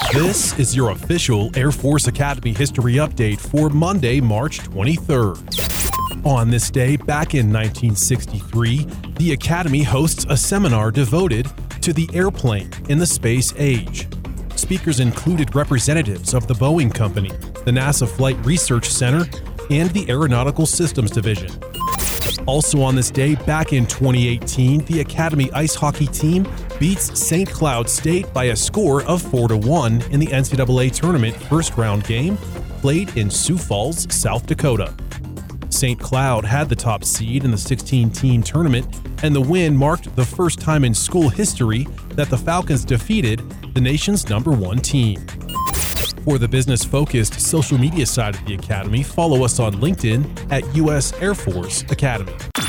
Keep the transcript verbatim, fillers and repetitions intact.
This is your official Air Force Academy history update for Monday, March twenty-third. On this day, back in nineteen sixty-three, the Academy hosts a seminar devoted to the airplane in the space age. Speakers included representatives of the Boeing Company, the NASA Flight Research Center, and the Aeronautical Systems Division. Also on this day, back in twenty eighteen, the Academy ice hockey team beats Saint Cloud State by a score of four to one in the N C double A tournament first round game played in Sioux Falls, South Dakota. Saint Cloud had the top seed in the sixteen-team tournament, and the win marked the first time in school history that the Falcons defeated the nation's number one team. For the business-focused social media side of the Academy, follow us on LinkedIn at U S Air Force Academy.